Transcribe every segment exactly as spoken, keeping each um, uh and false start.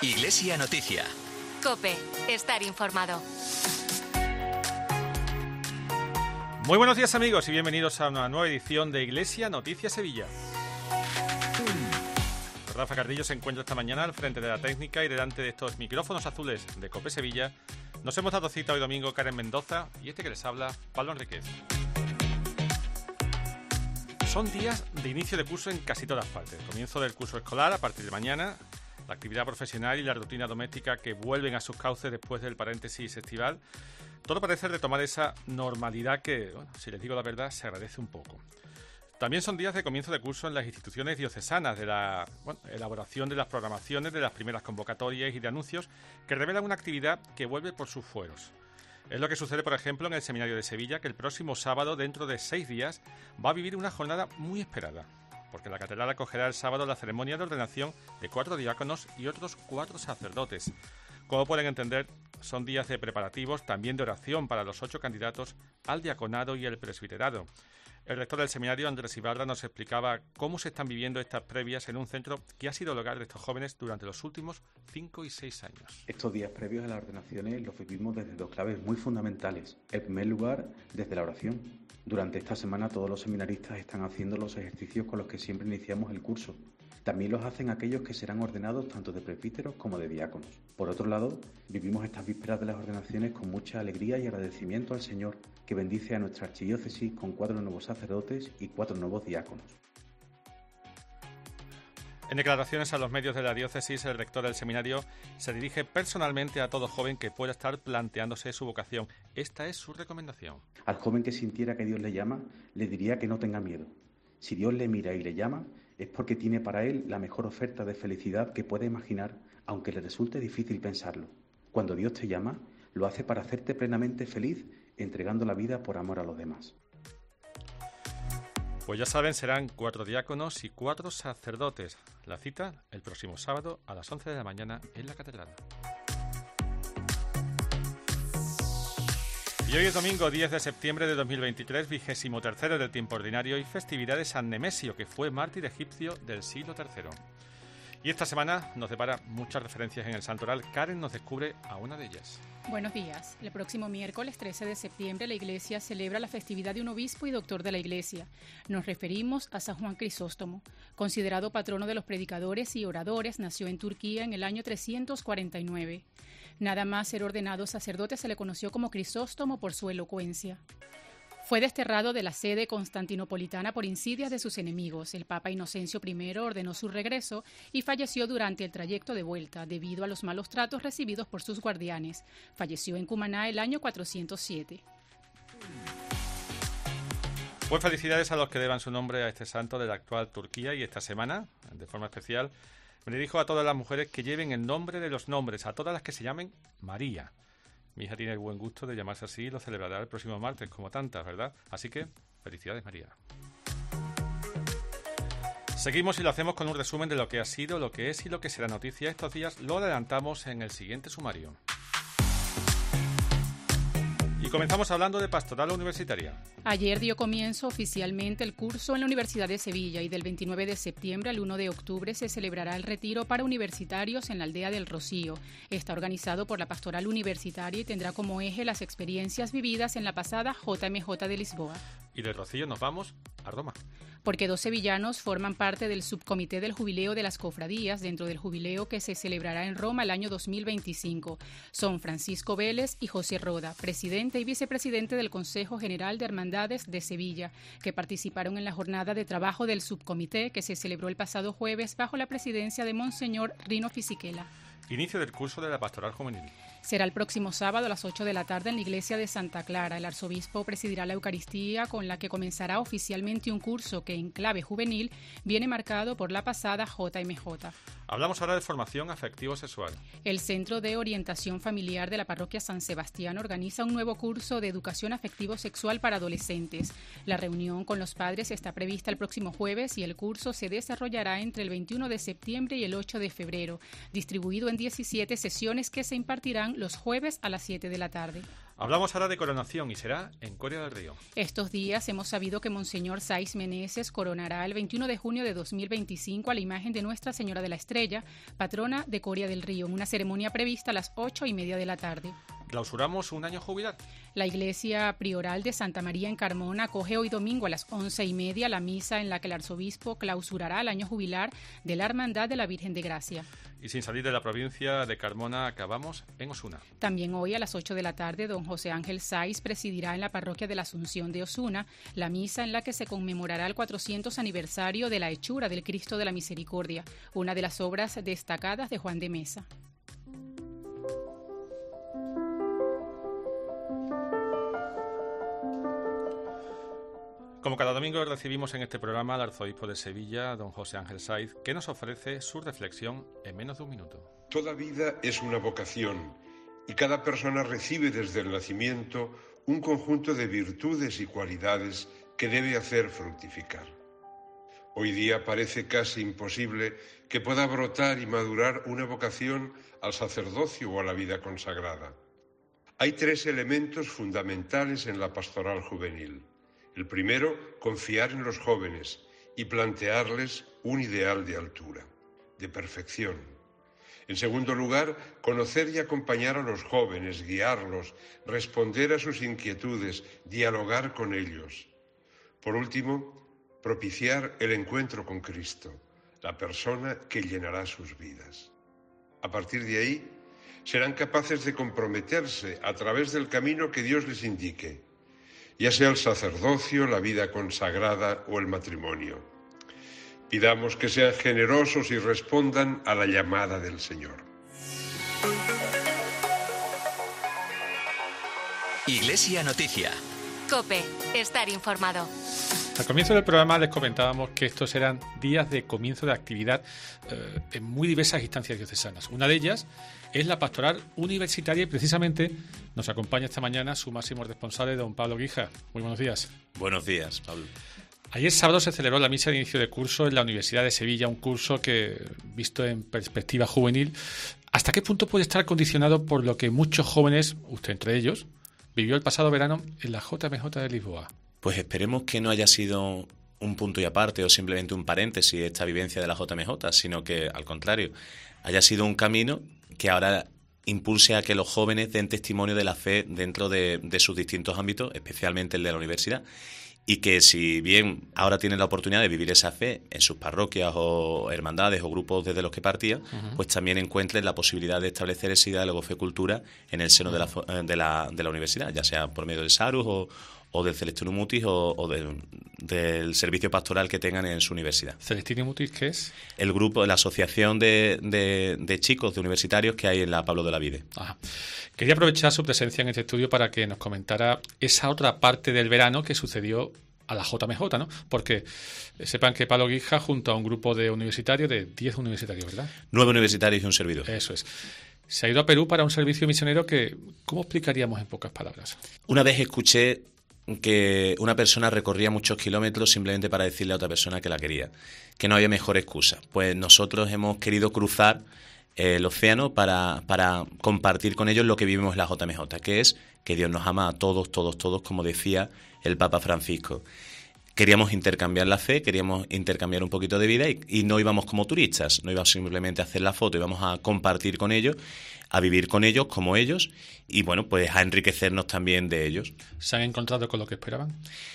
Iglesia Noticia. COPE. Estar informado. Muy buenos días, amigos, y bienvenidos a una nueva edición de Iglesia Noticia Sevilla. Rafa Cardillo se encuentra esta mañana al frente de la técnica y delante de estos micrófonos azules de COPE Sevilla. Nos hemos dado cita hoy domingo Karen Mendoza y este que les habla, Pablo Enríquez. Son días de inicio de curso en casi todas partes. Comienzo del curso escolar a partir de mañana, la actividad profesional y la rutina doméstica que vuelven a sus cauces después del paréntesis estival. Todo parece retomar esa normalidad que, bueno, si les digo la verdad, se agradece un poco. También son días de comienzo de curso en las instituciones diocesanas, de la bueno, elaboración de las programaciones, de las primeras convocatorias y de anuncios que revelan una actividad que vuelve por sus fueros. Es lo que sucede, por ejemplo, en el Seminario de Sevilla, que el próximo sábado, dentro de seis días, va a vivir una jornada muy esperada, porque la catedral acogerá el sábado la ceremonia de ordenación de cuatro diáconos y otros cuatro sacerdotes. Como pueden entender, son días de preparativos, también de oración para los ocho candidatos al diaconado y el presbiterado. El rector del seminario, Andrés Ibarra, nos explicaba cómo se están viviendo estas previas en un centro que ha sido el hogar de estos jóvenes durante los últimos cinco y seis años. Estos días previos a las ordenaciones los vivimos desde dos claves muy fundamentales. En primer lugar, desde la oración. Durante esta semana todos los seminaristas están haciendo los ejercicios con los que siempre iniciamos el curso. También los hacen aquellos que serán ordenados tanto de presbíteros como de diáconos. Por otro lado, vivimos estas vísperas de las ordenaciones con mucha alegría y agradecimiento al Señor, que bendice a nuestra archidiócesis con cuatro nuevos sacerdotes y cuatro nuevos diáconos. En declaraciones a los medios de la diócesis, el rector del seminario se dirige personalmente a todo joven que pueda estar planteándose su vocación. Esta es su recomendación. Al joven que sintiera que Dios le llama, le diría que no tenga miedo. Si Dios le mira y le llama, es porque tiene para él la mejor oferta de felicidad que puede imaginar, aunque le resulte difícil pensarlo. Cuando Dios te llama, lo hace para hacerte plenamente feliz, entregando la vida por amor a los demás. Pues ya saben, serán cuatro diáconos y cuatro sacerdotes. La cita el próximo sábado a las once de la mañana en la catedral. Y hoy es domingo diez de septiembre de dos mil veintitrés, vigésimo tercero del tiempo ordinario y festividad de San Nemesio, que fue mártir egipcio del siglo tercero. Y esta semana nos depara muchas referencias en el santoral. Karen nos descubre a una de ellas. Buenos días. El próximo miércoles trece de septiembre la Iglesia celebra la festividad de un obispo y doctor de la Iglesia. Nos referimos a San Juan Crisóstomo. Considerado patrono de los predicadores y oradores, nació en Turquía en el año trescientos cuarenta y nueve. Nada más ser ordenado sacerdote se le conoció como Crisóstomo por su elocuencia. Fue desterrado de la sede constantinopolitana por insidias de sus enemigos. El Papa Inocencio primero ordenó su regreso y falleció durante el trayecto de vuelta debido a los malos tratos recibidos por sus guardianes. Falleció en Cumaná el año cuatrocientos siete. Pues felicidades a los que deban su nombre a este santo de la actual Turquía, y esta semana, de forma especial, me dirijo a todas las mujeres que lleven el nombre de los nombres, a todas las que se llamen María. Mi hija tiene el buen gusto de llamarse así y lo celebrará el próximo martes, como tantas, ¿verdad? Así que, felicidades, María. Seguimos y lo hacemos con un resumen de lo que ha sido, lo que es y lo que será noticia estos días. Lo adelantamos en el siguiente sumario. Y comenzamos hablando de pastoral universitaria. Ayer dio comienzo oficialmente el curso en la Universidad de Sevilla y del veintinueve de septiembre al uno de octubre se celebrará el retiro para universitarios en la aldea del Rocío. Está organizado por la pastoral universitaria y tendrá como eje las experiencias vividas en la pasada J M J de Lisboa. Y de Rocío nos vamos a Roma. Porque dos sevillanos forman parte del subcomité del jubileo de las cofradías dentro del jubileo que se celebrará en Roma el año dos mil veinticinco. Son Francisco Vélez y José Roda, presidente y vicepresidente del Consejo General de Hermandades de Sevilla, que participaron en la jornada de trabajo del subcomité que se celebró el pasado jueves bajo la presidencia de Monseñor Rino Fisichella. Inicio del curso de la Pastoral Juvenil. Será el próximo sábado a las ocho de la tarde en la iglesia de Santa Clara. El arzobispo presidirá la Eucaristía, con la que comenzará oficialmente un curso que en clave juvenil viene marcado por la pasada J M J. Hablamos ahora de formación afectivo-sexual. El Centro de Orientación Familiar de la Parroquia San Sebastián organiza un nuevo curso de educación afectivo-sexual para adolescentes. La reunión con los padres está prevista el próximo jueves y el curso se desarrollará entre el veintiuno de septiembre y el ocho de febrero, distribuido en diecisiete sesiones que se impartirán los jueves a las siete de la tarde. Hablamos ahora de coronación y será en Coria del Río. Estos días hemos sabido que Monseñor Saiz Meneses coronará el veintiuno de junio de dos mil veinticinco a la imagen de Nuestra Señora de la Estrella, patrona de Coria del Río, en una ceremonia prevista a las ocho y media de la tarde. Clausuramos un año jubilar. La iglesia prioral de Santa María en Carmona acoge hoy domingo a las once y media la misa en la que el arzobispo clausurará el año jubilar de la Hermandad de la Virgen de Gracia. Y sin salir de la provincia de Carmona, acabamos en Osuna. También hoy a las ocho de la tarde, don José Ángel Saiz presidirá en la parroquia de la Asunción de Osuna la misa en la que se conmemorará el cuatrocientos aniversario de la hechura del Cristo de la Misericordia, una de las obras destacadas de Juan de Mesa. Como cada domingo recibimos en este programa al arzobispo de Sevilla, don José Ángel Saiz, que nos ofrece su reflexión en menos de un minuto. Toda vida es una vocación y cada persona recibe desde el nacimiento un conjunto de virtudes y cualidades que debe hacer fructificar. Hoy día parece casi imposible que pueda brotar y madurar una vocación al sacerdocio o a la vida consagrada. Hay tres elementos fundamentales en la pastoral juvenil. El primero, confiar en los jóvenes y plantearles un ideal de altura, de perfección. En segundo lugar, conocer y acompañar a los jóvenes, guiarlos, responder a sus inquietudes, dialogar con ellos. Por último, propiciar el encuentro con Cristo, la persona que llenará sus vidas. A partir de ahí, serán capaces de comprometerse a través del camino que Dios les indique, ya sea el sacerdocio, la vida consagrada o el matrimonio. Pidamos que sean generosos y respondan a la llamada del Señor. Iglesia Noticia. COPE, estar informado. Al comienzo del programa les comentábamos que estos eran días de comienzo de actividad eh, en muy diversas instancias diocesanas. Una de ellas es la pastoral universitaria y precisamente nos acompaña esta mañana su máximo responsable, don Pablo Guija. Muy buenos días. Buenos días, Pablo. Ayer sábado se celebró la misa de inicio de curso en la Universidad de Sevilla, un curso que, visto en perspectiva juvenil, ¿hasta qué punto puede estar condicionado por lo que muchos jóvenes, usted entre ellos, vivió el pasado verano en la J M J de Lisboa? Pues esperemos que no haya sido un punto y aparte o simplemente un paréntesis esta vivencia de la J M J, sino que, al contrario, haya sido un camino que ahora impulse a que los jóvenes den testimonio de la fe dentro de, de sus distintos ámbitos, especialmente el de la universidad, y que si bien ahora tienen la oportunidad de vivir esa fe en sus parroquias o hermandades o grupos desde los que partían, uh-huh. pues también encuentren la posibilidad de establecer ese diálogo fe-cultura en el seno uh-huh. de, la, de, la, de la universidad, ya sea por medio del Sarus o, o del Celestinum Mutis o, o del, del servicio pastoral que tengan en su universidad. ¿Celestinum Mutis qué es? El grupo, la asociación de, de, de chicos, de universitarios que hay en la Pablo de Olavide. Ajá. Quería aprovechar su presencia en este estudio para que nos comentara esa otra parte del verano que sucedió a la J M J, ¿no? Porque eh, sepan que Pablo Guija, junto a un grupo de universitarios, de diez universitarios, ¿verdad? Nueve universitarios y un servidor. Eso es. Se ha ido a Perú para un servicio misionero que, ¿cómo explicaríamos en pocas palabras? Una vez escuché que una persona recorría muchos kilómetros simplemente para decirle a otra persona que la quería, que no había mejor excusa. Pues nosotros hemos querido cruzar el océano para, para compartir con ellos lo que vivimos en la J M J, que es que Dios nos ama a todos, todos, todos, como decía el Papa Francisco. Queríamos intercambiar la fe, queríamos intercambiar un poquito de vida y, y no íbamos como turistas, no íbamos simplemente a hacer la foto, íbamos a compartir con ellos, a vivir con ellos como ellos y, bueno, pues a enriquecernos también de ellos. ¿Se han encontrado con lo que esperaban?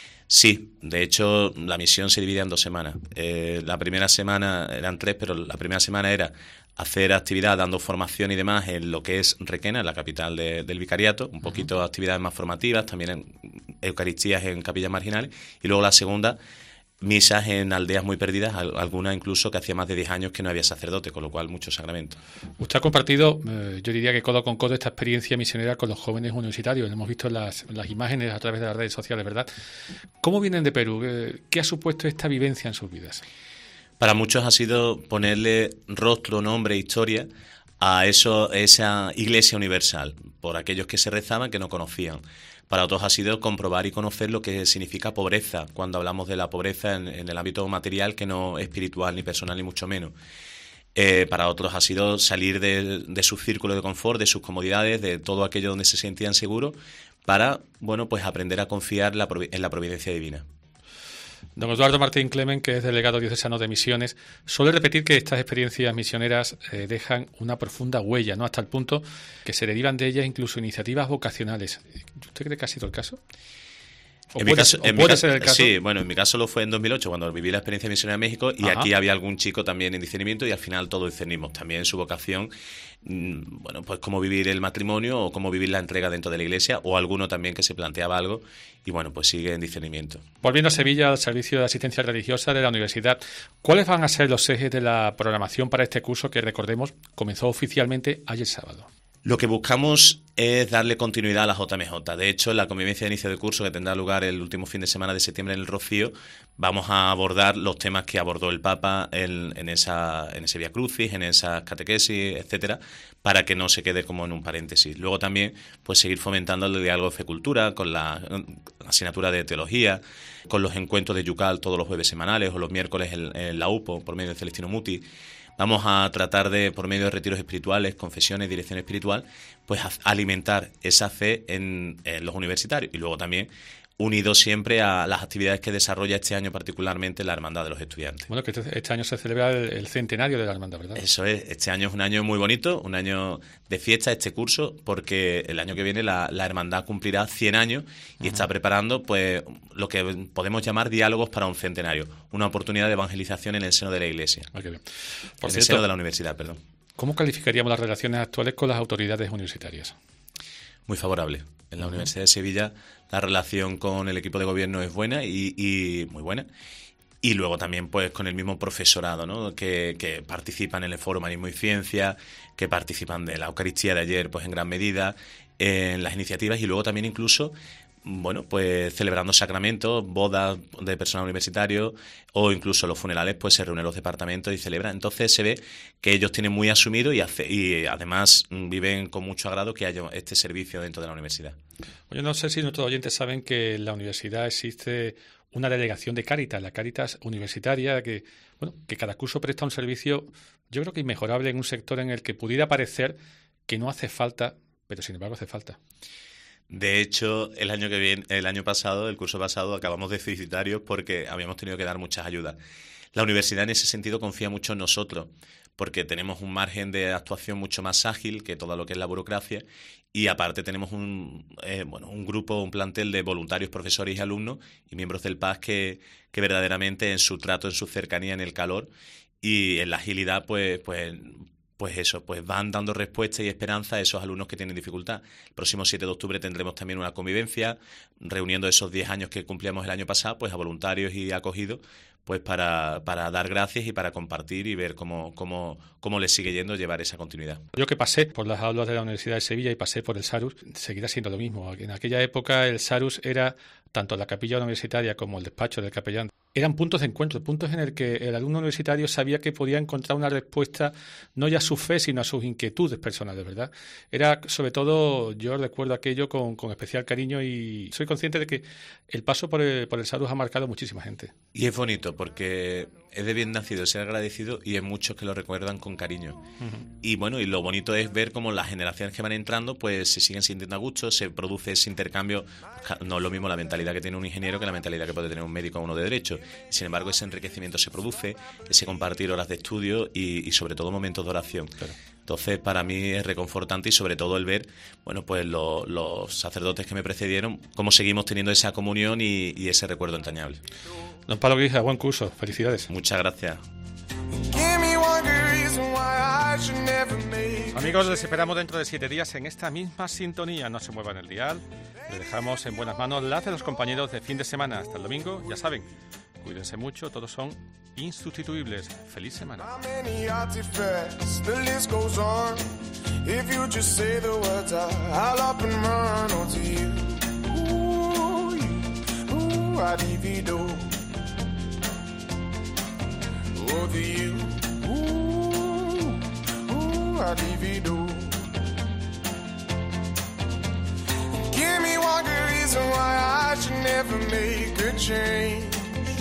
Sí, de hecho la misión se divide en dos semanas. Eh, la primera semana eran tres, pero la primera semana era hacer actividad dando formación y demás en lo que es Requena, la capital de, del vicariato, un poquito de actividades más formativas, también en eucaristías en capillas marginales, y luego la segunda, misas en aldeas muy perdidas, algunas incluso que hacía más de diez años que no había sacerdote, con lo cual muchos sacramentos. Usted ha compartido, eh, yo diría que codo con codo, esta experiencia misionera con los jóvenes universitarios. Lo hemos visto en las, en las imágenes a través de las redes sociales, ¿verdad? ¿Cómo vienen de Perú? ¿Qué ha supuesto esta vivencia en sus vidas? Para muchos ha sido ponerle rostro, nombre, historia a eso, esa iglesia universal, por aquellos que se rezaban que no conocían. Para otros ha sido comprobar y conocer lo que significa pobreza, cuando hablamos de la pobreza en, en el ámbito material, que no espiritual ni personal ni mucho menos. Eh, para otros ha sido salir de, de su círculo de confort, de sus comodidades, de todo aquello donde se sentían seguros, para, bueno, pues aprender a confiar la, en la providencia divina. Don Eduardo Martín Clemen, que es delegado diocesano de Misiones, suele repetir que estas experiencias misioneras eh, dejan una profunda huella, ¿no? Hasta el punto que se derivan de ellas incluso iniciativas vocacionales. ¿Usted cree que ha sido el caso? ¿O en puede, mi caso, o en puede mi ser el caso? Sí, bueno, en mi caso lo fue en dos mil ocho, cuando viví la experiencia misionera en México, y Ajá. aquí había algún chico también en discernimiento, y al final todos discernimos también su vocación, mmm, bueno, pues cómo vivir el matrimonio o cómo vivir la entrega dentro de la iglesia, o alguno también que se planteaba algo, y bueno, pues sigue en discernimiento. Volviendo a Sevilla, al servicio de asistencia religiosa de la universidad, ¿cuáles van a ser los ejes de la programación para este curso que, recordemos, comenzó oficialmente ayer sábado? Lo que buscamos es darle continuidad a la J M J. De hecho, en la convivencia de inicio de curso, que tendrá lugar el último fin de semana de septiembre en el Rocío, vamos a abordar los temas que abordó el Papa en, en, esa, en ese Vía Crucis, en esas catequesis, etcétera, para que no se quede como en un paréntesis. Luego también, pues seguir fomentando el diálogo de fe cultura, con la, la asignatura de teología, con los encuentros de Yucal todos los jueves semanales o los miércoles en, en la U P O, por medio de Celestino Muti. Vamos a tratar de, por medio de retiros espirituales, confesiones, dirección espiritual, pues a alimentar esa fe en, en los universitarios. Y luego también unido siempre a las actividades que desarrolla este año particularmente la Hermandad de los Estudiantes. Bueno, que este, este año se celebra el, el centenario de la Hermandad, ¿verdad? Eso es, este año es un año muy bonito, un año de fiesta, este curso, porque el año que viene la, la Hermandad cumplirá cien años y uh-huh. está preparando pues lo que podemos llamar diálogos para un centenario, una oportunidad de evangelización en el seno de la Iglesia, ah, qué bien. Por en cierto, el seno de la universidad, perdón. ¿Cómo calificaríamos las relaciones actuales con las autoridades universitarias? Muy favorable. En la uh-huh. Universidad de Sevilla la relación con el equipo de gobierno es buena y, y muy buena. Y luego también pues con el mismo profesorado, ¿no? que, que participan en el Foro Humanismo y Ciencia, que participan de la Eucaristía de ayer pues en gran medida, en las iniciativas, y luego también incluso bueno, pues celebrando sacramentos, bodas de personal universitario o incluso los funerales, pues se reúnen los departamentos y celebran. Entonces se ve que ellos tienen muy asumido y, hace, y además viven con mucho agrado que haya este servicio dentro de la universidad. Yo no sé si nuestros oyentes saben que en la universidad existe una delegación de Cáritas, la Cáritas universitaria, que bueno, que cada curso presta un servicio, yo creo que inmejorable en un sector en el que pudiera parecer que no hace falta, pero sin embargo hace falta. De hecho, el año que viene, el año pasado, el curso pasado, acabamos deficitarios porque habíamos tenido que dar muchas ayudas. La universidad en ese sentido confía mucho en nosotros, porque tenemos un margen de actuación mucho más ágil que todo lo que es la burocracia, y aparte tenemos un eh, bueno un grupo, un plantel de voluntarios, profesores y alumnos y miembros del P A S que, que verdaderamente en su trato, en su cercanía, en el calor y en la agilidad, pues pues Pues eso, pues van dando respuesta y esperanza a esos alumnos que tienen dificultad. El próximo siete de octubre tendremos también una convivencia, reuniendo esos diez años que cumplíamos el año pasado, pues a voluntarios y acogidos, pues para, para dar gracias y para compartir y ver cómo, cómo, cómo les sigue yendo llevar esa continuidad. Yo que pasé por las aulas de la Universidad de Sevilla y pasé por el Sarus, seguirá siendo lo mismo. En aquella época el Sarus era tanto la capilla universitaria como el despacho del capellán. Eran puntos de encuentro, puntos en el que el alumno universitario sabía que podía encontrar una respuesta no ya a su fe, sino a sus inquietudes personales, ¿verdad? Era, sobre todo, yo recuerdo aquello con, con especial cariño y soy consciente de que el paso por el, por el Sarus ha marcado muchísima gente. Y es bonito porque es de bien nacido ser agradecido y hay muchos que lo recuerdan con cariño. Uh-huh. Y bueno, y lo bonito es ver cómo las generaciones que van entrando pues se siguen sintiendo a gusto, se produce ese intercambio. No es lo mismo la mentalidad que tiene un ingeniero que la mentalidad que puede tener un médico o uno de derecho. Sin embargo, ese enriquecimiento se produce, ese compartir horas de estudio y, y sobre todo momentos de oración. Claro. Entonces, para mí es reconfortante y sobre todo el ver, bueno, pues lo, los sacerdotes que me precedieron, cómo seguimos teniendo esa comunión y, y ese recuerdo entrañable. Don Pablo Grija, buen curso, felicidades. Muchas gracias. Amigos, les esperamos dentro de siete días en esta misma sintonía. No se muevan el dial. Les dejamos en buenas manos las de los compañeros de fin de semana. Hasta el domingo, ya saben, cuídense mucho, todos son insustituibles. Feliz semana. Oh, to you, ooh, ooh, I divido. Give me one good reason why I should never make a change.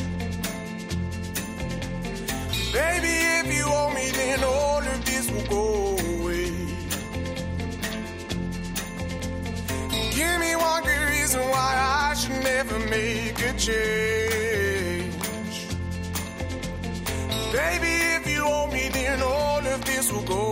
Baby, if you owe me, then all of this will go away. Give me one good make a change. Baby, if you owe me, then all of this will go